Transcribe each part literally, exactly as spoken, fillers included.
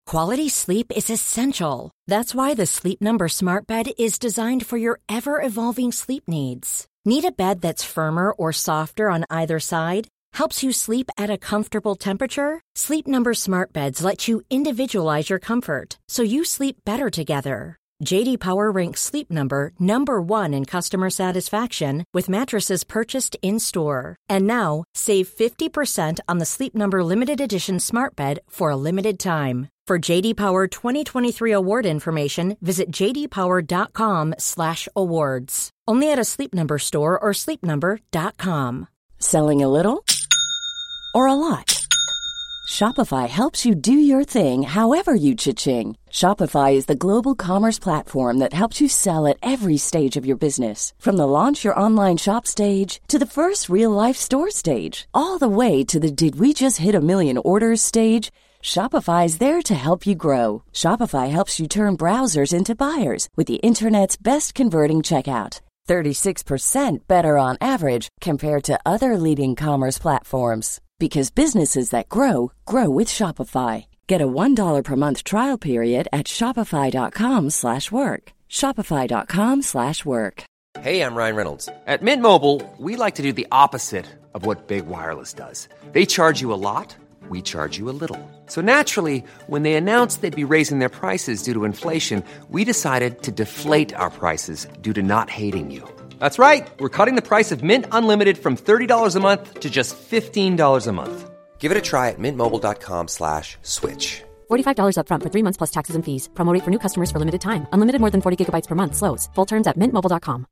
Quality sleep is essential. That's why the Sleep Number Smart Bed is designed for your ever-evolving sleep needs. Need a bed that's firmer or softer on either side? Helps you sleep at a comfortable temperature? Sleep Number Smart Beds let you individualize your comfort, so you sleep better together. J D Power ranks Sleep Number number one in customer satisfaction with mattresses purchased in-store. And now, save fifty percent on the Sleep Number Limited Edition Smart Bed for a limited time. For J D Power twenty twenty-three award information, visit j d power dot com slash awards. Only at a Sleep Number store or sleep number dot com. Selling a little or a lot? Shopify helps you do your thing however you cha-ching. Shopify is the global commerce platform that helps you sell at every stage of your business. From the launch your online shop stage to the first real-life store stage, all the way to the did we just hit a million orders stage. Shopify is there to help you grow. Shopify helps you turn browsers into buyers with the internet's best converting checkout. thirty-six percent better on average compared to other leading commerce platforms. Because businesses that grow, grow with Shopify. Get a one dollar per month trial period at shopify.com slash work. Shopify.com slash work. Hey, I'm Ryan Reynolds. At Mint Mobile, we like to do the opposite of what Big Wireless does. They charge you a lot, we charge you a little. So naturally, when they announced they'd be raising their prices due to inflation, we decided to deflate our prices due to not hating you. That's right. We're cutting the price of Mint Unlimited from thirty dollars a month to just fifteen dollars a month. Give it a try at mintmobile.com slash switch. forty-five dollars up front for three months plus taxes and fees. Promo rate for new customers for limited time. Unlimited more than forty gigabytes per month. Slows full terms at mint mobile dot com.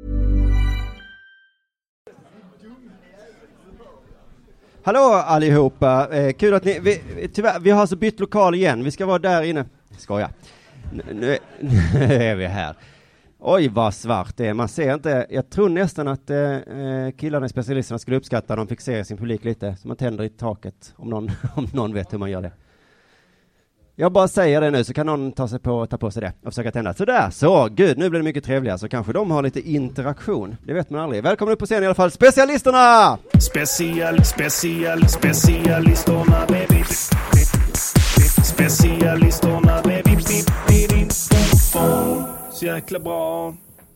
Hallå allihopa. Eh, kul att ni... Vi, tyvärr, vi har alltså bytt lokal igen. Vi ska vara där inne. Skoja. Nu, nu, nu är vi här. Oj, vad svart det är. Man ser inte. Jag tror nästan att eh, killarna i specialisterna skulle uppskatta om de fick se sin publik lite. Så man tänder i taket. Om någon, om någon vet hur man gör det. Jag bara säger det nu så kan någon ta, sig på, ta på sig det och försöka tända. Sådär, så gud, nu blir det mycket trevligare. Så kanske de har lite interaktion. Det vet man aldrig. Välkommen upp på scenen i alla fall. Specialisterna! Special, special, specialisterna, baby. Specialisterna, baby. Så jäkla bra.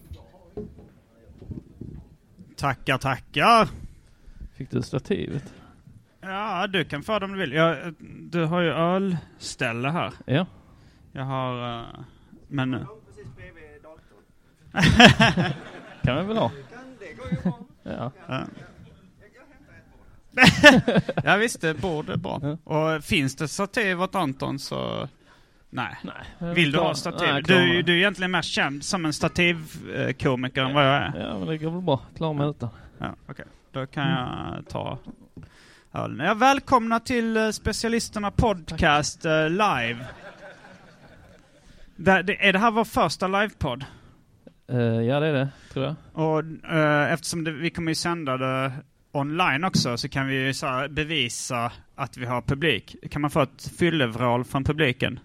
Tackar, tackar. Fick du stativet? Ja, du kan få dem du vill. Jag, du har ju ölställe här. Ja. Jag har... Uh, men... kan vi väl ha? Ja. Ja. Ja visst, det borde bra. Ja. Och finns det stativ åt Anton så... Nej. Nej. Vill du ha stativ? Nej, du, du är egentligen mest känd som en stativkomiker ja. än vad jag är. Ja, men det går väl bra. Klar med utan. Ja, okej. Okay. Då kan mm. jag ta ölen. Jag välkomna till Specialisterna podcast Tack. live. Det, det, är det här vår första livepodd? Uh, ja, det är det, tror jag. Och uh, eftersom det, vi kommer ju sända det online också så kan vi ju så här bevisa att vi har publik. Kan man få ett fyllevrål från publiken?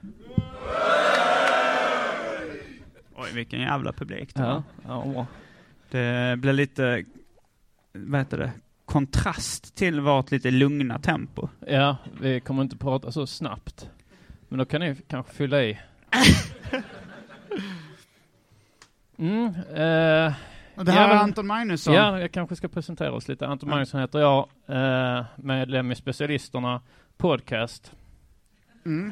Oj, vilken jävla publik det ja, ja. Det blir lite, vad heter det, kontrast till vårt lite lugna tempo. Ja, vi kommer inte prata så snabbt. Men då kan ni kanske fylla i. mm, eh, Och det här ja, är Anton Magnusson. Ja, jag kanske ska presentera oss lite. Anton Magnusson heter jag, eh, medlem i Specialisterna podcast. Mm.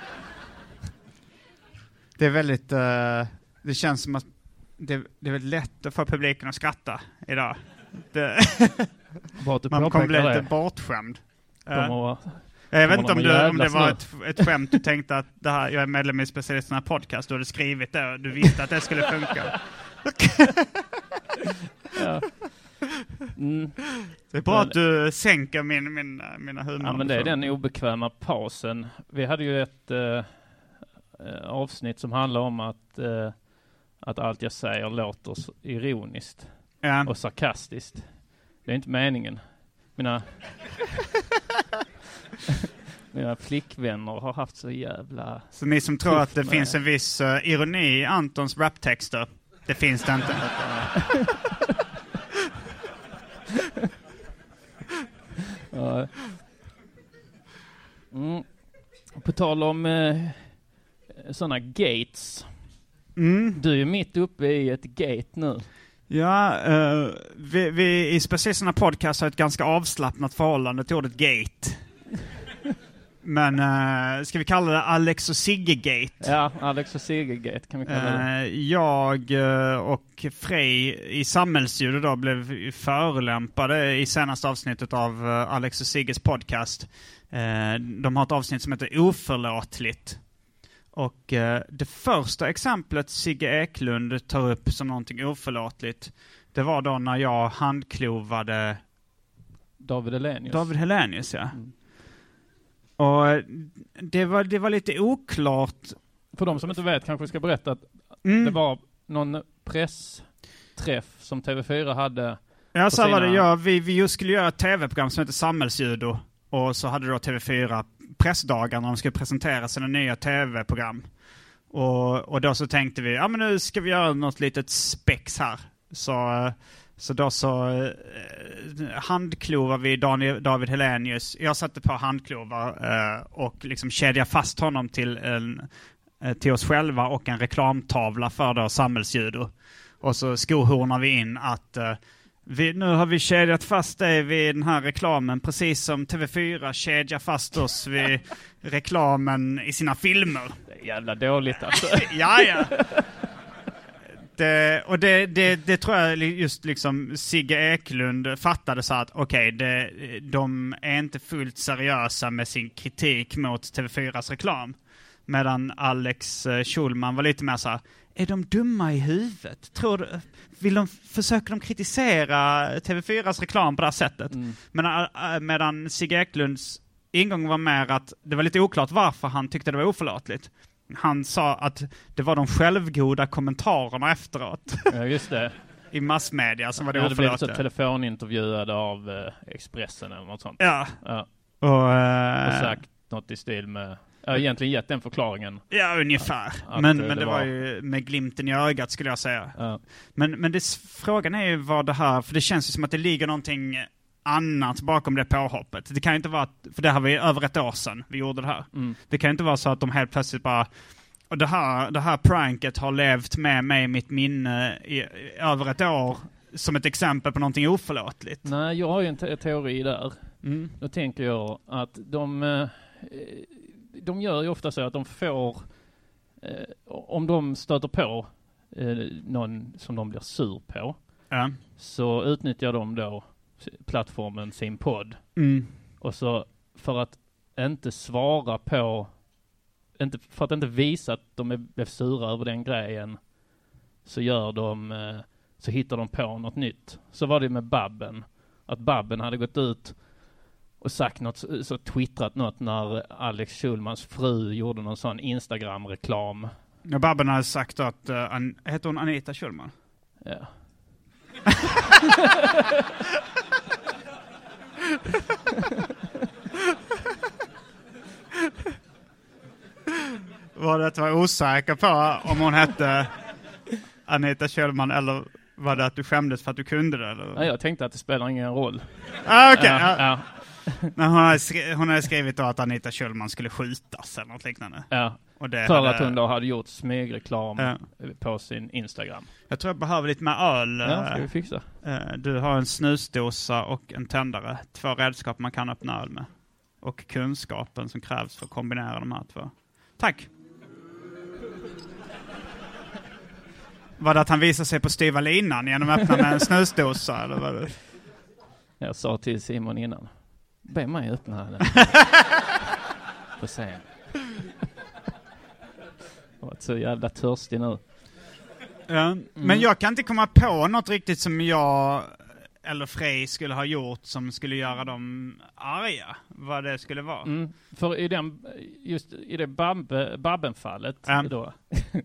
Det är väldigt, uh, det känns som att det, det är väldigt lätt att få publiken att skratta idag. Det man kommer bli lite bortskämd. Uh, vara, jag vet inte om, du, om det var ett, ett skämt du tänkte att det här, jag är medlem i Specialisterna podcast. Du hade skrivit det och du visste att det skulle funka. ja. mm. Det är bra men, att du sänker min, min, mina humor. Ja, men det är den obekväma pausen. Vi hade ju ett uh, avsnitt som handlar om att, uh, att allt jag säger låter ironiskt ja. och sarkastiskt. Det är inte meningen. Mina, mina flickvänner har haft så jävla... Så ni som tror att det med. finns en viss uh, ironi i Antons raptexter, det finns det inte. ja. mm. På tal om eh, sådana gates. Mm. Du är ju mitt uppe i ett gate nu. Ja, uh, vi, vi i Specialisterna Podcast har ett ganska avslappnat förhållande till ordet gate. Men uh, ska vi kalla det Alex och Sigge-gate? Ja, Alex och Sigge-gate kan vi kalla det. Uh, jag uh, och Frej i Samhällsljud då blev förolämpade i senaste avsnittet av uh, Alex och Sigges podcast. Uh, de har ett avsnitt som heter Oförlåtligt. Och uh, det första exemplet Sigge Eklund tar upp som någonting oförlåtligt, det var då när jag handklovade David Hellenius. David Hellenius, ja. Mm. Och det var, det var lite oklart. För de som inte vet kanske vi ska berätta att mm. det var någon pressträff som T V fyra hade. Ja, så sina... var det. Ja, vi, vi just skulle göra ett tv-program som heter Samhällsljud. Och så hade då T V fyra pressdagar när de skulle presentera sina nya tv-program. Och, och då så tänkte vi, ja men nu ska vi göra något litet spex här. Så... Så då så eh, handklovar vi Daniel, David Hellenius. Jag satte på handklovar eh, och liksom kedjade fast honom till, en, eh, till oss själva och en reklamtavla för då Samhällsljud. Och så skohornar vi in att eh, vi, nu har vi kedjat fast dig vid den här reklamen, precis som T V fyra kedjar fast oss vid reklamen i sina filmer. Det är jävla dåligt alltså. ja, ja. Det, och det, det, det tror jag just liksom Sigge Eklund fattade så att okej, okay, de är inte fullt seriösa med sin kritik mot T V fyras reklam. Medan Alex Schulman var lite mer så här, är de dumma i huvudet? Tror du, vill de, försöker de kritisera T V fyras reklam på det här sättet? Mm. Medan, medan Sigge Eklunds ingång var mer att det var lite oklart varför han tyckte det var oförlåtligt. Han sa att det var de självgoda kommentarerna efteråt. Ja, just det. I massmedia som var det oförlåtligt. oförlåtligt. Jag hade blivit så telefonintervjuad av eh, Expressen eller något sånt. Ja. ja. Och, eh, och sagt något i stil med... Jag har egentligen gett den förklaringen. Ja, ungefär. Att, men att men det, det var... var ju med glimten i ögat skulle jag säga. Ja. Men, men det, frågan är ju vad det här... För det känns ju som att det ligger någonting annat bakom det påhoppet. Det kan ju inte vara... För det här var ju över ett år sedan vi gjorde det här. Mm. Det kan ju inte vara så att de helt plötsligt bara... Och det här, det här pranket har levt med mig i mitt minne i, i över ett år som ett exempel på någonting oförlåtligt. Nej, jag har ju en te- teori där. Mm. Då tänker jag att de... Eh, de gör ju ofta så att de får... Eh, om de stöter på eh, någon som de blir sur på, ja. Så utnyttjar de då plattformen sin podd. Mm. Och så för att inte svara på... Inte, för att inte visa att de är, blev sura över den grejen, så gör de... Eh, så hittar de på något nytt. Så var det med Babben. Att Babben hade gått ut och sagt något, så twittrat något när Alex Schulmans fru gjorde någon sån Instagram-reklam. Ja, Babben hade sagt att... Uh, an, heter hon Anita Schulman? Ja. Var det att jag var osäker på om hon hette Anita Schulman, eller var det att du skämdes för att du kunde det? Eller? Ja, jag tänkte att det spelar ingen roll. Ah, okej. Okay. Ja, ja. Men hon hade, skri- hon hade skrivit då att Anita Schulman skulle skjutas eller något liknande. Ja, och det för hade... att hon då hade gjort smygreklam ja. på sin Instagram. Jag tror jag behöver lite mer öl. Ja, ska vi fixa. Du har en snusdosa och en tändare. Två redskap man kan öppna öl med. Och kunskapen som krävs för att kombinera de här två. Tack! Var det att han visade sig på styva linan genom att öppna med en snusdosa? Eller vad det? Jag sa till Simon innan. Be mig öppna den. Får se. Jag var så jävla törstig nu. Ja, mm. Men jag kan inte komma på något riktigt som jag eller Frej skulle ha gjort som skulle göra dem arga. Vad det skulle vara. Mm. För i den, just i det Babbe, Babben-fallet mm. då...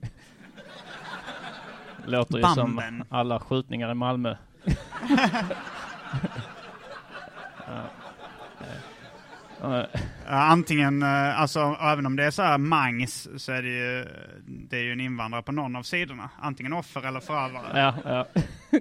Låter ju Bamben. Som alla skjutningar i Malmö. ja. Ja, antingen, alltså även om det är så här Mangs, så är det ju, det är ju en invandrare på någon av sidorna. Antingen offer eller förövare. Ja, ja.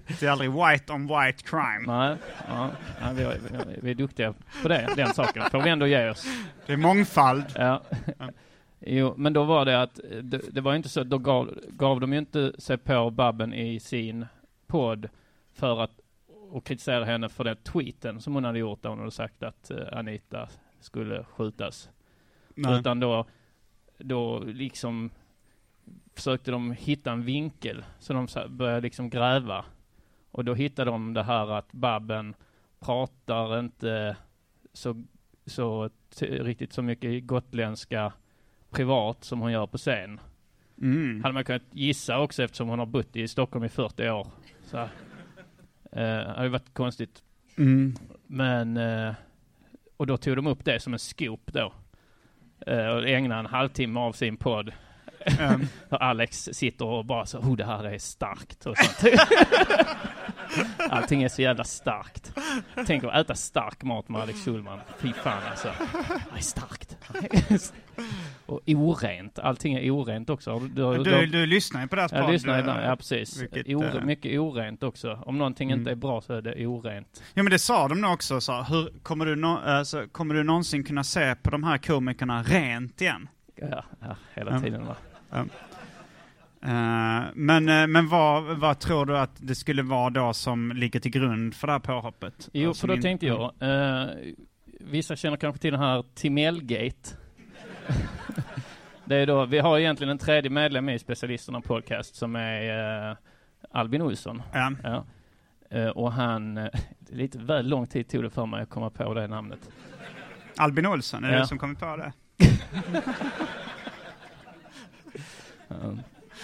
Det är aldrig white on white crime. Nej, ja, ja, vi, vi, vi är duktiga på det, den saken. Får vi ändå ge oss. Det är mångfald. Ja. Jo, men då var det att det, det var inte så, då gav, gav de ju inte sig på Babben i sin podd för att och kritisera henne för den tweeten som hon hade gjort där hon hade sagt att uh, Anita skulle skjutas. Nej. Utan då, då liksom försökte de hitta en vinkel så de började liksom gräva. Och då hittade de det här att Babben pratar inte så, så t- riktigt så mycket gotländska privat som hon gör på scen. Mm. Hade man kunnat gissa också eftersom hon har bott i Stockholm i fyrtio år. Så eh, det hade varit konstigt. Mm. Men eh, och då tog de upp det som en scoop då. Eh, och ägnade en halvtimme av sin podd. Mm. Alex sitter och bara så, oh det här är starkt och sånt. Allting är så jävla starkt. Tänk att äta stark mat med Alex Schulman. Fy fan alltså. Det är starkt. Och orent. Allting är orent också. Du, du, du, du lyssnar ju på det här. Jag lyssnar ibland, ja precis. Vilket, Ore, mycket orent också. Om någonting mm. inte är bra så är det orent. Ja men det sa de nog också. Så, hur, kommer, du no, alltså, kommer du någonsin kunna se på de här komikerna rent igen? Ja, ja hela tiden va. Ja. Uh, men uh, men vad, vad tror du att det skulle vara då som ligger till grund för det här påhoppet? Jo, för då in... tänkte jag uh, vissa känner kanske till den här Timellgate. Det är då, vi har egentligen en tredje medlem i Specialisterna podcast som är uh, Albin Olsson. Ja. Ja. Uh, och han uh, lite väl lång tid tog det för mig att komma på det namnet. Albin Olsson, är ja. det som kommer på det? um.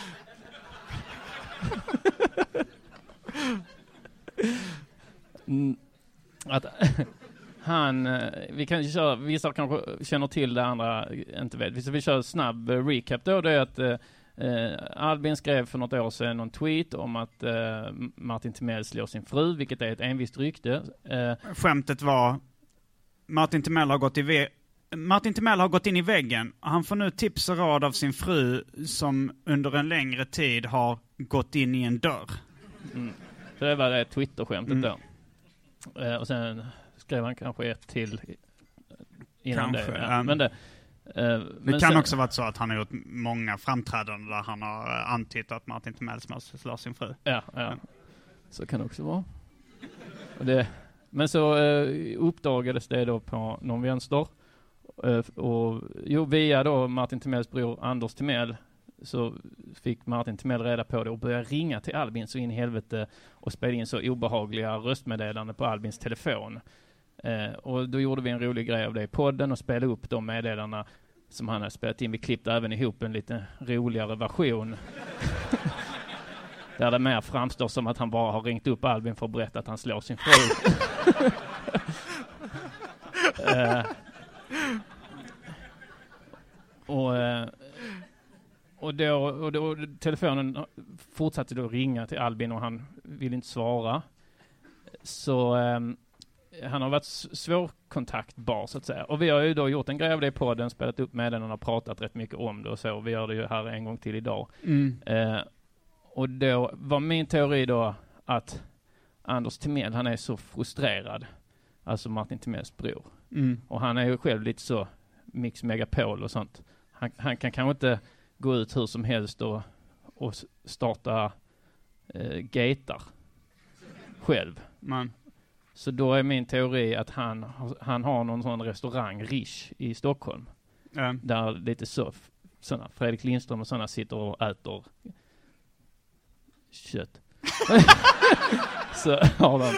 mm, att han vi kan köra, vissa kanske känner till det, andra inte vet. Vissa vi kör snabb recap då. Det är att eh, Albin skrev för något år sedan någon tweet om att eh, Martin Timell slår sin fru, vilket är ett envist rykte. Eh, Skämtet var Martin Timell har gått i ve- Martin Timell har gått in i väggen. Han får nu tips och råd av sin fru som under en längre tid har gått in i en dörr. Mm. Så det var det Twitter-skämtet mm. då. Eh, och sen skrev han kanske ett till innan kanske, det. Ja. Um, men det, eh, det men kan sen, också vara så att han har gjort många framträdanden där han har antytt att Martin Timell slår sin fru. Ja, ja. ja. Så kan det också vara. Och det, men så eh, uppdagades det då på någon vänster. Uh, och jo, via då Martin Timells bror Anders Timell så fick Martin Timell reda på det och började ringa till Albin så in i helvete och spela in så obehagliga röstmeddelanden på Albins telefon. Uh, och då gjorde vi en rolig grej av det i podden och spelade upp de meddelarna som han hade spelat in. Vi klippte även ihop en lite roligare version där det mer framstår som att han bara har ringt upp Albin för att berätta att han slår sin fru. uh, Och, och, då, och då telefonen fortsatte då ringa till Albin och han ville inte svara. Så um, han har varit svårkontaktbar så att säga. Och vi har ju då gjort en grej av det på den, spelat upp med den och har pratat rätt mycket om det och så. Vi gör det ju här en gång till idag. Mm. Uh, och då var min teori då att Anders Timell, han är så frustrerad. Alltså Martin Timells bror. Mm. Och han är ju själv lite så Mix Megapol och sånt. Han, han kan kanske inte gå ut hur som helst och, och starta eh, gatar själv. Man. Så då är min teori att han, han har någon sån restaurang, Rish, i Stockholm. Mm. Där lite så, såna, Fredrik Lindström och sådana sitter och äter kött. Så har de...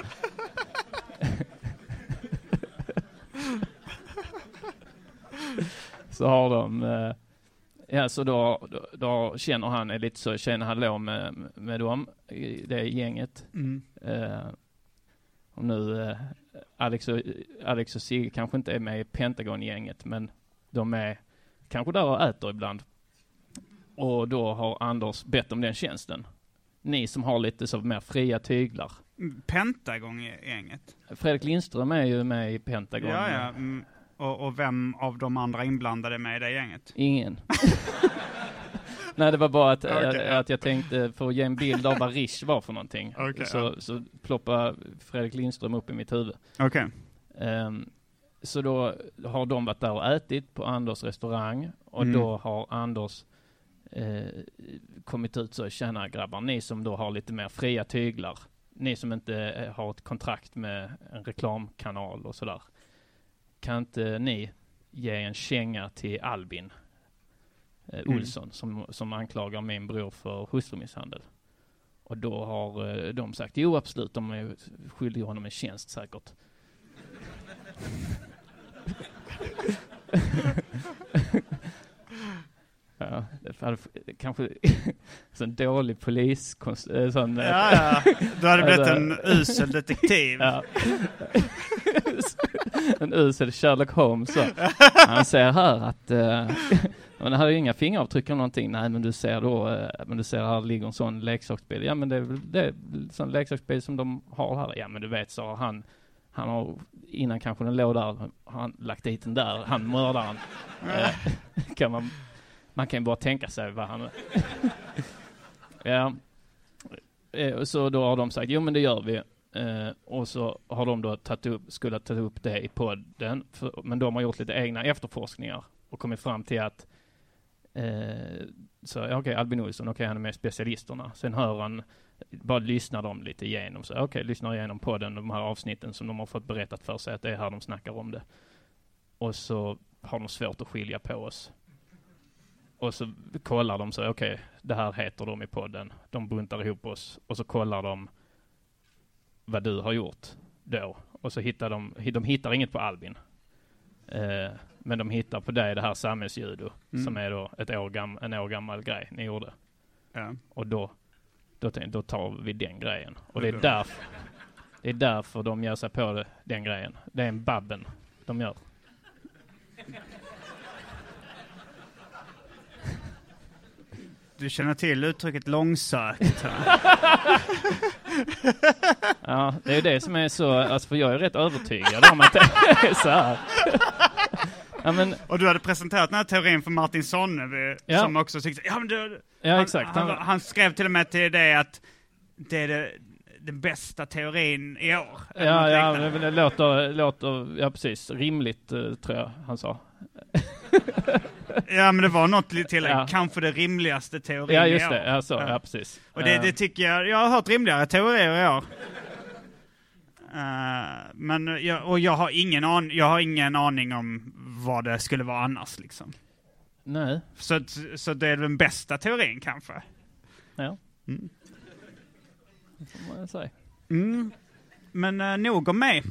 Så har de eh, ja så då, då, då känner han är lite så känner han låg med, med dem i det gänget. Mm. Eh, och nu eh, Alex och Alex och Sigge kanske inte är med i Pentagon-gänget, men de är kanske där och äter ibland. Och då har Anders bett om den tjänsten. Ni som har lite så mer fria tyglar. Pentagon-gänget. Fredrik Lindström är ju med i Pentagon. Ja ja. Mm. Och, och vem av de andra inblandade med i det gänget? Ingen. Nej, det var bara att, okay. att, att jag tänkte för att ge en bild av vad Rish var för någonting. Okay, så, ja. så ploppar Fredrik Lindström upp i mitt huvud. Okay. Um, så då har de varit där och ätit på Anders restaurang. Och mm. då har Anders eh, kommit ut så, tjena grabbar, ni som då har lite mer fria tyglar. Ni som inte har ett kontrakt med en reklamkanal och sådär. Kan inte ni ge en känga till Albin eh, Olsson mm. som, som anklagar min bror för hustrumisshandel? Och då har eh, de sagt, jo absolut, de är skyldiga honom en tjänst säkert. Ja, det hade kanske en dålig polis sån, ja, ja. Du hade blivit en usel detektiv. Ja. En usel Sherlock Holmes så. Han säger här att uh, man har inga fingeravtryck eller någonting. Nej, men du ser då uh, men du ser här ligger en sån leksaksbil. Ja, men det är det är sån leksaksbil som de har här. Ja, men du vet så han han har innan kanske den låg där, han lagt dit den där, han mördaren. uh, kan man Man kan ju bara tänka sig vad han... ja. Så då har de sagt, jo men det gör vi. Eh, och så har de då tagit upp, skulle ta upp det i podden. För, men de har gjort lite egna efterforskningar. Och kommit fram till att... Eh, så okej, okay, Albin Olsson, okej okay, han är med specialisterna. Sen hör han, bara lyssnar de lite igenom. Så okej, okay, lyssnar igenom podden, de här avsnitten som de har fått berättat för sig att det är här de snackar om det. Och så har de svårt att skilja på oss. Och så kollar de så, okej, okay, det här heter de i podden. De buntar ihop oss. Och så kollar de vad du har gjort då. Och så hittar de, de hittar inget på Albin. Eh, men de hittar på dig det här samhällsjudo. Mm. Som är då ett år gam, en år gammal grej ni gjorde. Ja. Och då, då, då tar vi den grejen. Och det är därför, det är därför de gör sig på det, den grejen. Det är en babben de gör. Du känner till uttrycket långsökt. Ja, det är ju det som är så... Alltså för jag är rätt övertygad om att det är så här. Ja, men, och du hade presenterat den här teorin för Martin Sonnevi, ja. Som också tyckte... Ja, men du, ja, han, exakt. Han, han, han skrev till och med till det att det är det, den bästa teorin i år. Ja, ja det, det låter, låter ja, precis rimligt, tror jag han sa. Ja, men det var något till ja. Kanske det rimligaste teorin. Ja, just det. Ja, så, ja. Ja, precis. Och det, det tycker jag, jag har hört rimligare teorier i år. Uh, men jag, och jag har ingen an, jag har ingen aning om vad det skulle vara annars liksom. Nej. Så så det är den bästa teorin kanske. Ja. Mm. Det får man säga. Mm. Men uh, nog om mig.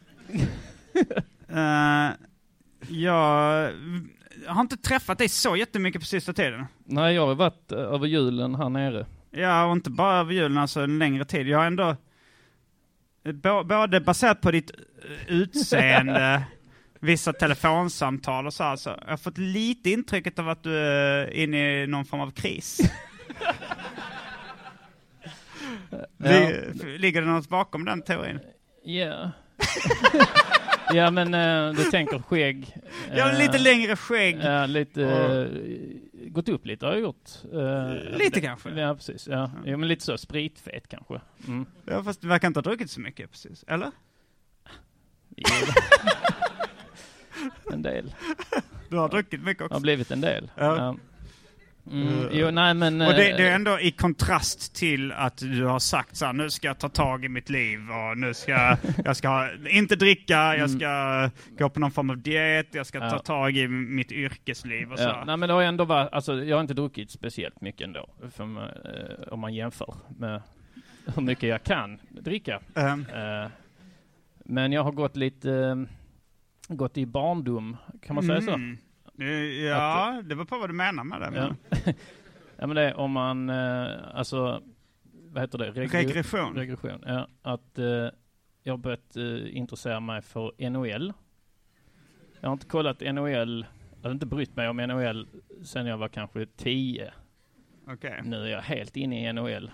uh, jag Jag har inte träffat dig så jättemycket på sista tiden. Nej, jag har varit över julen här nere. Ja, och inte bara över julen, alltså en längre tid. Jag har ändå, både baserat på ditt utseende, vissa telefonsamtal och så, alltså, jag har fått lite intrycket av att du är inne i någon form av kris. Ja. Ligger det något bakom den teorin? Ja. Yeah. Ja, men uh, du tänker skägg. Uh, ja, lite längre skägg. Ja, uh, lite uh, gått upp lite har jag gjort. Uh, lite det, kanske. Ja, precis. Ja. Mm. Ja, men lite så spritfet kanske. Mm. Ja, fast du verkar inte ha druckit så mycket precis, eller? En del. Du har druckit mycket också. Har blivit en del. Ja. Ja. Mm, jo, nej, men, och det, det är ändå i kontrast till att du har sagt så här, nu ska jag ta tag i mitt liv och nu ska jag ska ha, inte dricka, jag ska mm. gå på någon form av diet, jag ska ja. ta tag i mitt yrkesliv och så. Ja, nej, men det har ändå varit, alltså, jag har inte druckit speciellt mycket ändå, för, eh, om man jämför med hur mycket jag kan dricka. Mm. Eh, men jag har gått lite eh, gått i barndom, kan man säga så? Mm. Ja, att, det var på vad du menar med det. Men. Ja. Ja, men det är om man, eh, alltså, vad heter det? Reg- regression. Regression, ja. Att eh, jag har börjat eh, intressera mig för N H L. Jag har inte kollat N H L, jag har inte brytt mig om N H L sedan jag var kanske tio. Okay. Nu är jag helt inne i N H L.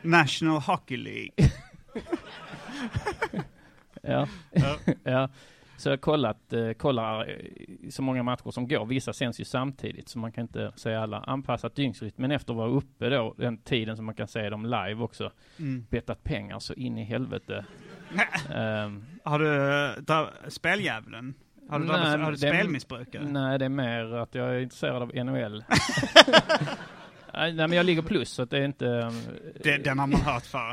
National Hockey League. Ja, ja. ja. Så jag har kollat, eh, kollar så många matcher som går. Vissa sänds ju samtidigt, så man kan inte säga alla anpassat dygnsrytm. Men efter att vara uppe då, den tiden som man kan se dem live också, mm. bettat pengar så in i helvete. um, har du dra- speldjävulen? Har du, nej, har du spelmissbrukare? Nej, det är mer att jag är intresserad av N H L. Nej, men jag ligger plus, så att det är inte... Det, den har man hört för.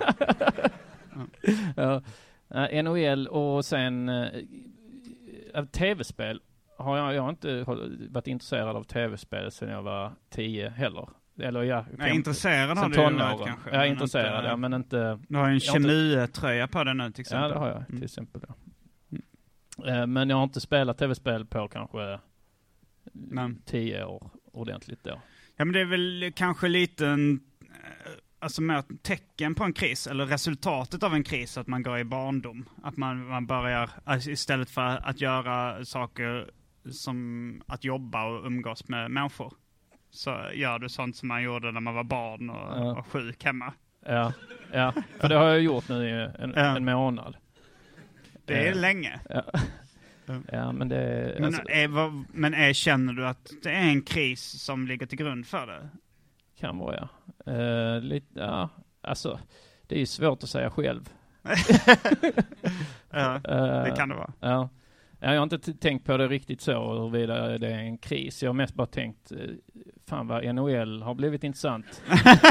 Ja. Uh, N H L och sen uh, tv-spel. Har jag, jag har inte varit intresserad av tv-spel sedan jag var tio heller. Eller ja, fem, Nej, intresserad har du ju varit kanske. Jag är intresserad, inte, ja, men inte... Du har ju en Chemue-tröja på den nu till exempel. Ja, det har jag till mm. exempel. Ja. Mm. Uh, men jag har inte spelat tv-spel på kanske Nej. tio år ordentligt då. Ja, men det är väl kanske lite en, alltså mer tecken på en kris, eller resultatet av en kris, att man går i barndom. Att man, man börjar, alltså istället för att göra saker som att jobba och umgås med människor, så gör du sånt som man gjorde när man var barn och, ja. och sjuk hemma. Ja, ja, för det har jag gjort nu i en, ja. en månad. Det är uh, länge. Ja. Ja, men det... Men, alltså, är, vad, men är, känner du att det är en kris som ligger till grund för det? Kan vara, ja. Uh, lite, ja. Alltså, det är ju svårt att säga själv. Ja, uh, det kan det vara. Ja. Jag har inte t- tänkt på det riktigt så, huruvida det är en kris. Jag har mest bara tänkt, fan vad N H L har blivit intressant.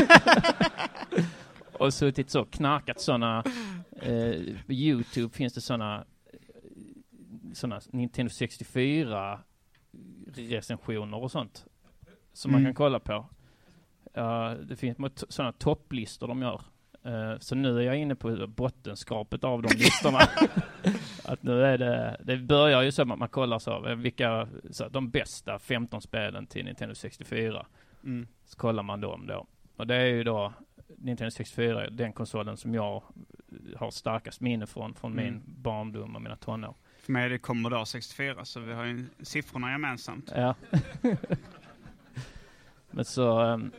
Och suttit så, knarkat sådana... Uh, på YouTube finns det sådana... såna Nintendo sextiofyra recensioner och sånt som mm. man kan kolla på. Uh, det finns t- sådana topplistor de gör. Uh, så nu är jag inne på bottenskrapet av de listorna. Att nu är det, det börjar ju så att man kollar så vilka så, de bästa femton spelen till Nintendo sextiofyra. Mm. Så kollar man dem då. Och det är ju då Nintendo sextiofyra, den konsolen som jag har starkast minne från från mm. min barndom och mina tonår. För mig är det Commodore sextiofyra, så vi har ju siffrorna gemensamt. Ja. Men så... Um,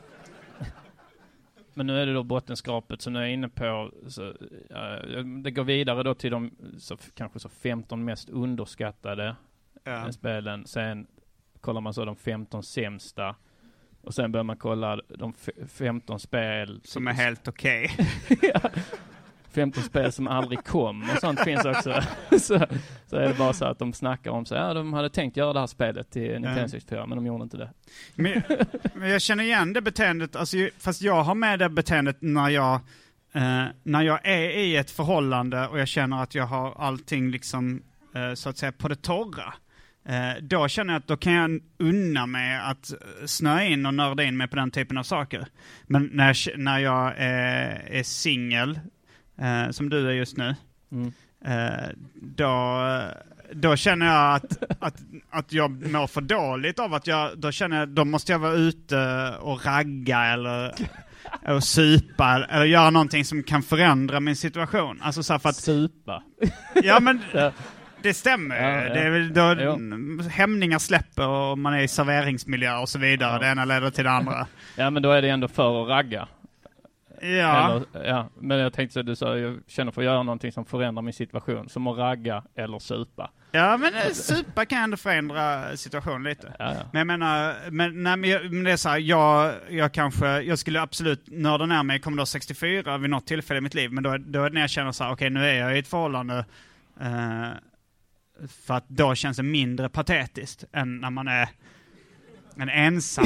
men nu är det då bottenskrapet som jag är inne på. Så, uh, det går vidare då till de så, kanske så femton mest underskattade ja. spelen. Sen kollar man så de femton sämsta. Och sen börjar man kolla de f- femton spel... Som är helt okej. Okay. Ja. femton spel som aldrig kom och sånt finns också. så, så är det bara så att de snackar om så ja, de hade tänkt göra det här spelet till Nintendo sextiofyra, men de gjorde inte det. Men, men jag känner igen det beteendet, alltså, fast jag har med det beteendet när jag eh, när jag är i ett förhållande och jag känner att jag har allting liksom eh, så att säga på det torra. Eh, då känner jag att då kan jag unna mig att snöa in och nörda in mig på den typen av saker. Men när jag, när jag eh, är singel, eh, som du är just nu, mm. eh, då, då känner jag att, att, att jag mår för dåligt av att jag, då känner jag, då måste jag vara ute och ragga eller och supa eller göra någonting som kan förändra min situation. Alltså så för att supa. Ja, men det stämmer. Ja, ja. Det är väl då jo. hämningar släpper och man är i serveringsmiljö och så vidare. Ja. Det ena leder till det andra. Ja, men då är det ändå för att ragga. Ja. Eller, ja. Men jag tänkte så du sa, jag känner för att göra någonting som förändrar min situation. Som att ragga eller supa. Ja, men supa kan ändå förändra situationen lite. Ja, ja. Men jag menar, men, nej, men, jag, men det är så här, jag, jag kanske, jag skulle absolut nörda ner mig i Commodore sextiofyra vid något tillfälle i mitt liv. Men då, då är det när jag känner så här, okej, okay, nu är jag i ett förhållande. Uh, för att då känns det mindre patetiskt än när man är en ensam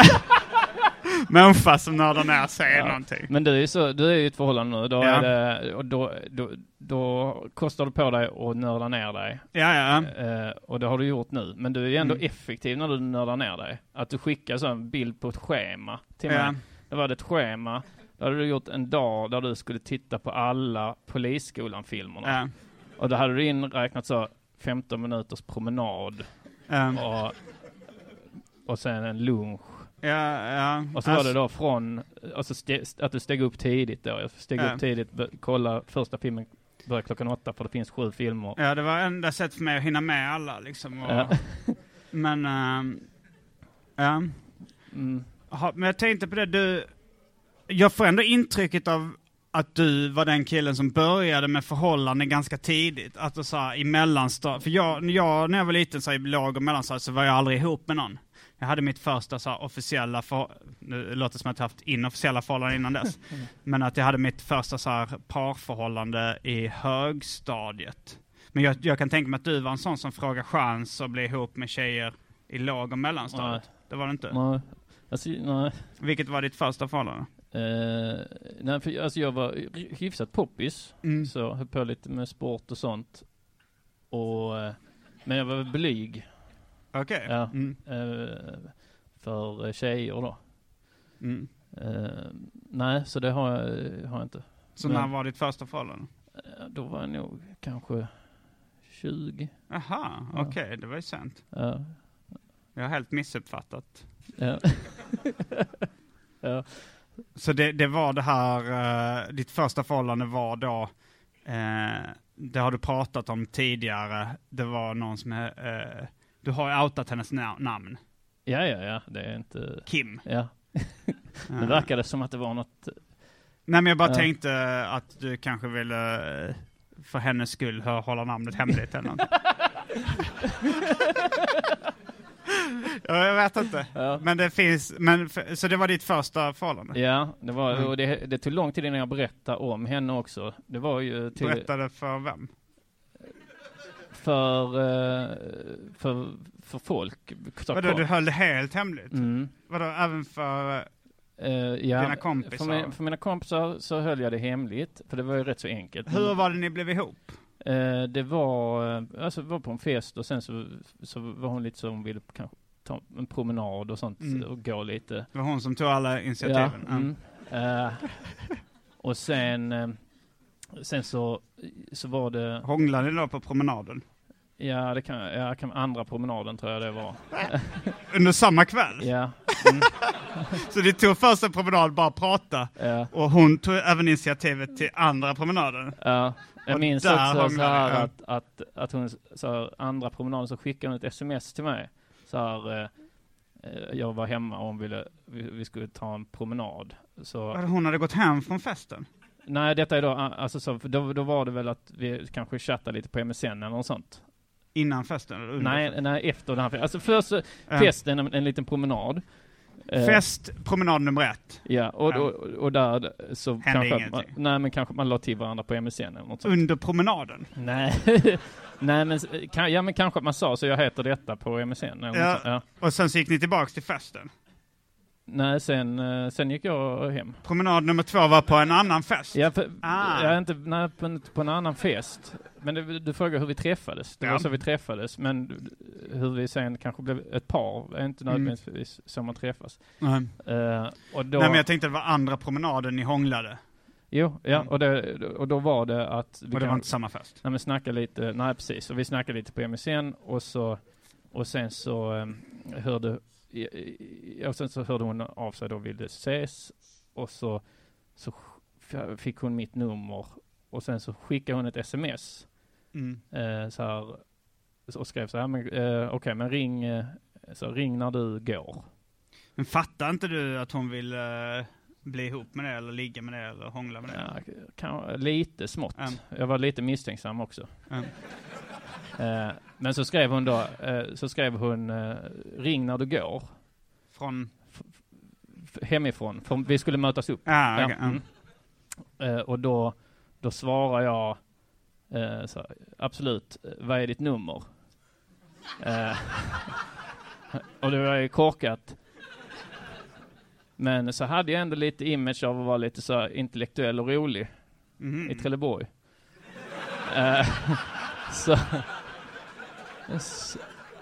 människa som nördar ner sig ja. någonting. Men du är ju så, du är ju i ett förhållande nu. Då, ja. är det, och då, då, då kostar det på dig att nörda ner dig. Ja, ja. Uh, och det har du gjort nu. Men du är ju ändå mm. effektiv när du nördar ner dig. Att du skickar så en bild på ett schema till ja. mig. Det var det ett schema. Då hade du gjort en dag där du skulle titta på alla Polisskolan-filmerna. Ja. Och då hade du inräknat så femton minuters promenad um. och, och sen en lunch. Ja, ja. Och så alltså, var det då från alltså st- att du steg upp tidigt då. Jag steg ja. upp tidigt, b- kolla första filmen börjar klockan åtta för det finns sju filmer. Ja, det var enda sätt för mig att hinna med alla liksom. Och, ja. Men um, ja. Mm. Aha, men jag tänkte på det, du jag får ändå intrycket av att du var den killen som började med förhållande ganska tidigt. Att du sa i mellanstad. För jag, jag, när jag var liten så i låg- och mellanstad så var jag aldrig ihop med någon. Jag hade mitt första så här, officiella, för, nu låter det som att jag haft inofficiella förhållanden innan dess. Mm. Men att jag hade mitt första så här, parförhållande i högstadiet. Men jag, jag kan tänka mig att du var en sån som frågar chans att bli ihop med tjejer i låg- och mellanstadiet. Nej. Det var det inte? Nej. Alltså, nej. Vilket var ditt första förhållande? Uh, nej, för alltså jag var hyfsat poppis. Mm. Så höll på lite med sport och sånt. Och, uh, men jag var blyg. Okej. Okay. Ja, mm. uh, för tjejer då. Mm. Uh, nej, så det har jag, har jag inte. Så men, när var ditt första förhållande? Uh, då var jag nog kanske tjugo. Aha, okej. Okay. Det var ju sent. Ja. Jag har helt missuppfattat. Ja. Ja. Så det, det var det här, uh, ditt första förhållande var då, uh, det har du pratat om tidigare, det var någon som är, uh, du har ju outat hennes na- namn. Ja, ja, ja, det är inte... Kim. Ja. Det verkade som att det var något... Nej, men jag bara ja. tänkte att du kanske ville, uh, för hennes skull, hålla namnet hemligt eller något. Ja, jag vet inte. Ja. Men det finns, men för, så det var ditt första förhållande? Ja, det var mm. och det, det tog lång tid innan jag berättade om henne också. Det var ju till, berättade för vem? För för för folk. Vadå, du höll det helt hemligt? Mm. Vadå, även för uh, ja, dina kompisar? För, min, för mina kompisar så höll jag det hemligt, för det var ju rätt så enkelt. Hur var det ni blev ihop? Uh, det var alltså var på en fest och sen så så var hon lite så hon ville kanske ta en promenad och sånt mm. och gå lite. Det var hon som tog alla initiativen. Ja, mm. uh, och sen uh, sen så så var det hånglade ni då på promenaden? Ja, det kan ja, kan andra promenaden tror jag det var. Under samma kväll? Ja. Mm. Så de tog första promenad bara prata ja. Och hon tog även initiativet till andra promenaden. Ja. Jag och minns också så här ja. att, att, att hon så här, andra promenaden så skickade hon ett sms till mig. Så här, eh, jag var hemma och hon ville vi, vi skulle ta en promenad. Så hon hade gått hem från festen? Nej, detta är då alltså så då, då var det väl att vi kanske chattade lite på M S N eller något sånt. Innan festen eller under nej, festen? Nej, efter den här festen. Alltså först uh. festen, en, en liten promenad. Fest, uh, promenad nummer ett. Ja, och, och, och, och där så hände kanske man, nej, men kanske man la till varandra på M S N eller något sånt. Under promenaden? Nej. Nej, men kan, ja, men kanske man sa så jag heter detta på M S N eller ja. något sånt. Ja. Och sen så gick ni tillbaks till festen? Nej, sen, sen gick jag hem. Promenad nummer två var på en annan fest? Ja, för, ah. jag är inte nej, på, på en annan fest. Men du, du frågar hur vi träffades. Det ja. var så vi träffades. Men hur vi sen kanske blev ett par är inte nödvändigtvis mm. som man träffas. Mm. Uh, och då, nej, men jag tänkte det var andra promenaden ni hånglade. Jo, ja. Mm. Och, det, och då var det att... Vi och det kan, var inte samma fest? Nej, men snacka lite... Nej, precis. Och vi snackade lite på M S N. Och, så, och sen så um, hörde... Och sen så hörde hon av sig då och ville ses. Och så, så fick hon mitt nummer. Och sen så skickade hon ett sms. Mm. Eh, så här, och skrev så här, men, eh, okej, okay, men ring, eh, så ring när du går. Men fattar inte du att hon vill eh, bli ihop med det, eller ligga med det, eller hångla med det? Ja, kan, lite smått. Mm. Jag var lite misstänksam också. Mm. Eh, men så skrev hon då, eh, så skrev hon, eh, ring när du går. Från? F- f- hemifrån, för vi skulle mötas upp. Ah, okay. ja, mm. eh, och då, då svarar jag, Uh, så, absolut, vad är ditt nummer? Uh, och det var ju korkat. Men så hade jag ändå lite image av att vara lite så intellektuell och rolig mm. i Trelleborg. Uh, så, så,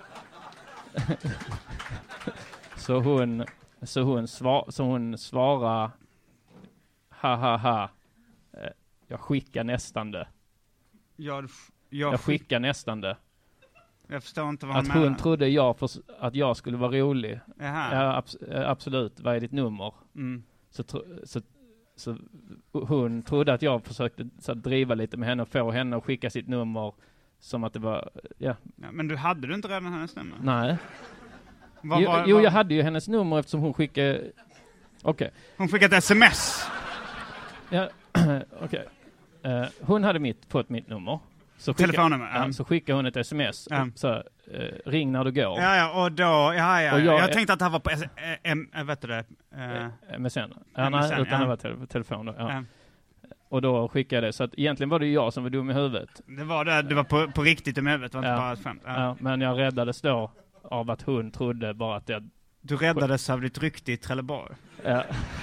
så hon så hon svar, så hon svarar ha ha ha. Uh, jag skickar nästan det. Jag, jag, jag skickar nästan det. Jag förstår inte vad att han hon menar. trodde jag för, att jag skulle vara rolig. Jaha. Ja, abs- absolut. Vad är ditt nummer? Mm. Så, tro- så, så hon trodde att jag försökte så att driva lite med henne och få henne att skicka sitt nummer som att det var, ja. Ja, men du hade du inte redan hennes nummer? Nej. Var, jo, var, jo var... jag hade ju hennes nummer eftersom hon skickade, okej. Okay. Hon skickade ett sms? Ja. Okej. Okay. Uh, hon hade mitt, fått mitt nummer. Så skicka, telefonnummer. Ja, så skickade hon ett sms. Ja. Så, uh, ring när du går. Ja, ja, och då... Ja, ja, och jag, jag tänkte att det här var på... Äh, äh, vet du det? Äh, M S N. Ja, nej, utan ja. det var te- telefon då. Ja. Ja. Och då skickade jag det. Så att egentligen var det jag som var dum i huvudet. Det var det. Det var på, på riktigt dum i huvudet. Det var ja. inte bara ett skämt. Ja. Ja, men jag räddades då av att hon trodde bara att jag... Du räddades av ditt rykte i Trelleborg. Ja.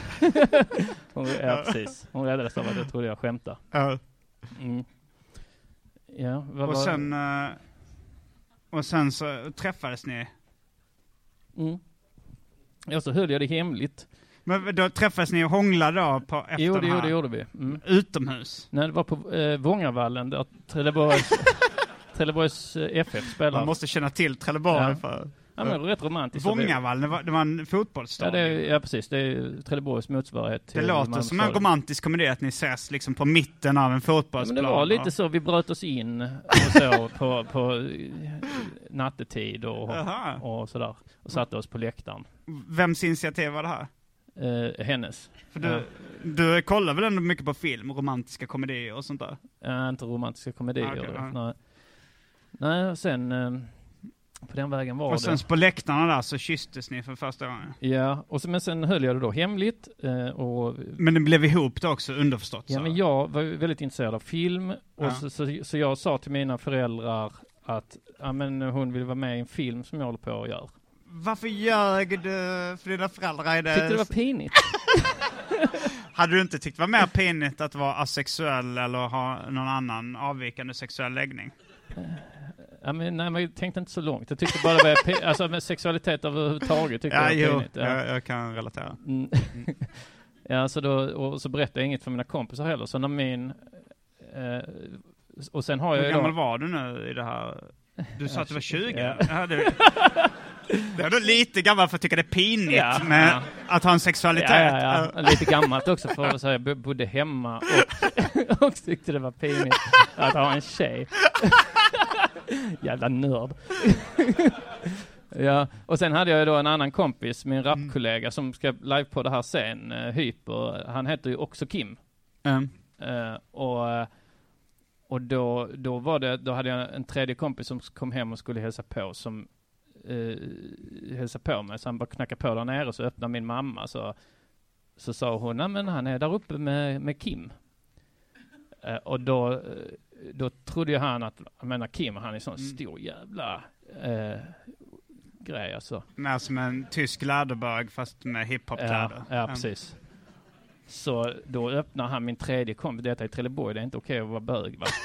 hon, ja, precis. Hon räddades av att jag trodde jag skämtade. Ja. Mm. Ja, vad och var... sen uh, och sen så träffades ni. Mm. Ja, så höll jag det hemligt. Men då träffades ni och hånglade då på efter jo, det, den här? Jo, det gjorde vi. Mm. Utomhus? Nej, det var på eh, Vångavallen där Trelleborgs, Trelleborgs eh, F F spelar. Man måste känna till Trelleborg ja. för... Ja, men det var rätt romantiskt. Vångavallen, det var, det var en fotbollsstad. Ja, det, ja, precis. Det är Trelleborgs motsvarighet till... Det låter som en romantisk komedi att ni ses liksom på mitten av en fotbollsplan. Ja, men det var lite så. Vi bröt oss in och så på, på nattetid och, och sådär. Och satte oss på läktaren. Vems initiativ var det här? Eh, hennes. För du, ja. du kollar väl ändå mycket på film, romantiska komedier och sånt där? Ja, inte romantiska komedier. Ah, okay, ja. Nej. Nej, sen... Eh, på den vägen var och sen det. på läktarna där så kysstes ni för första gången. Ja, och så, men sen höll jag det då hemligt. Eh, och, men det blev ihop då också, underförstått. Ja, så. men jag var väldigt intresserad av film. Och ja. så, så, så jag sa till mina föräldrar att ja, men hon vill vara med i en film som jag håller på att göra. Varför ljög du för dina föräldrar? Det? Tyckte det var pinigt. Hade du inte tyckt det var mer pinigt att vara asexuell eller ha någon annan avvikande sexuell läggning? Ja, men, nej, men jag tänkte inte så långt. Jag tyckte bara det var p- alltså med sexualitet överhuvudtaget tyckte ja, jag var jo, pinigt. Ja, jag, jag kan relatera. Mm. ja, så då och så berättade jag inget för mina kompisar heller. Så när min eh, och sen har jag Hur gammal då, var du nu i det här? Du sa att du var tjugo. Ja. Ja, det, det är då lite gammal för att tycka det är pinigt ja, med ja. att ha en sexualitet. Ja, ja, ja. Lite gammalt också för att säga jag bodde hemma och, och tyckte det var pinigt att ha en tjej. Jävla nörd. ja, och sen hade jag då en annan kompis, min rapkollega som ska live på det här sen, uh, Hyper. Han heter ju också Kim. Mm. Uh, och och då då var det då hade jag en tredje kompis som kom hem och skulle hälsa på som uh, hälsa på mig, så han bara knackade på där nere, så öppnade min mamma, så så sa hon, nej men han är där uppe med med Kim. Uh, och då då trodde ju han att, jag menar Kim, han är sån mm. stor jävla eh, grej alltså. Mer som en tysk läderbög fast med hiphop-kläder. Ja, ja, precis. Så då öppnar han min tredje kompis, detta är i Trelleborg, det är inte okej att vara bög, va?